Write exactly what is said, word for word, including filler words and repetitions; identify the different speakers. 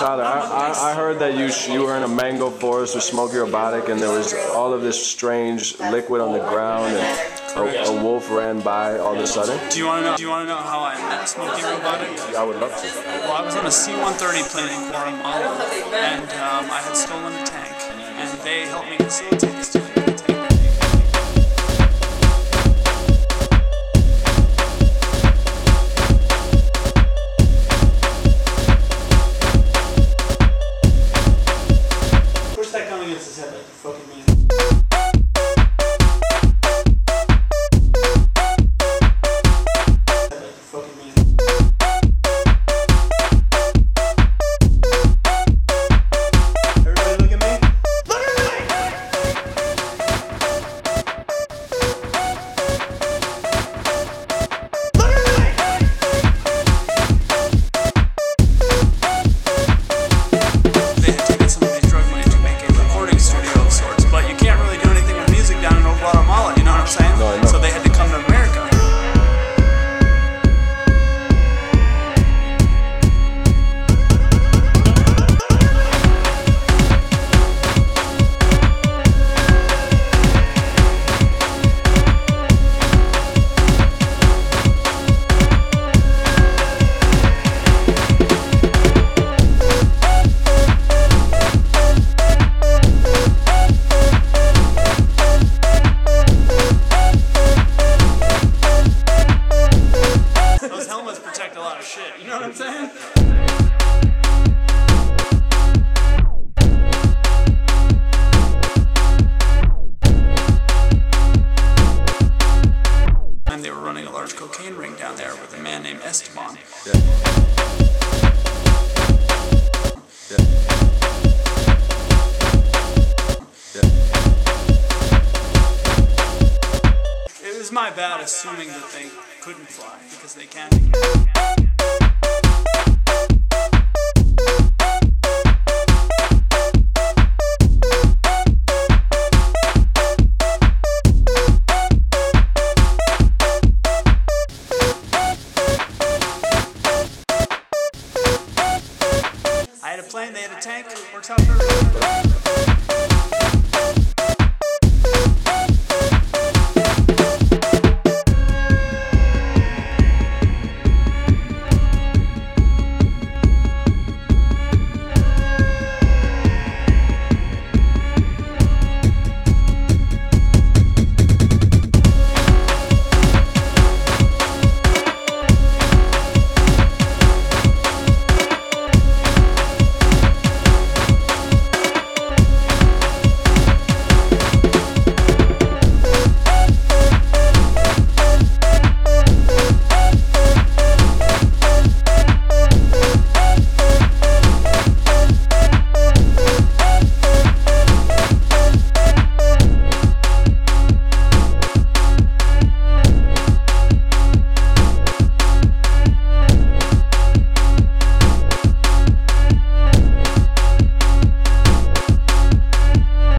Speaker 1: Tyler, I, I, I heard that you sh- you were in a mango forest with Smokey Robotic, and there was all of this strange liquid on the ground, and a, a wolf ran by all of a sudden.
Speaker 2: Do you want to know? Do you want to know how I met Smokey Robotic?
Speaker 1: I would love to.
Speaker 2: Well, I was on a C one thirty plane in Guatemala, and um, I had stolen a tank, and they helped me facilitate the stealing of the tank. Push that gun against his head like you fucking mean. Protect a lot of shit, you know what I'm saying? And they were running a large cocaine ring down there with a man named Esteban.
Speaker 1: Yeah. Yeah. Yeah.
Speaker 2: It was my bad assuming that they couldn't fly, because they can. I had a plane, they had a tank, works out perfectly.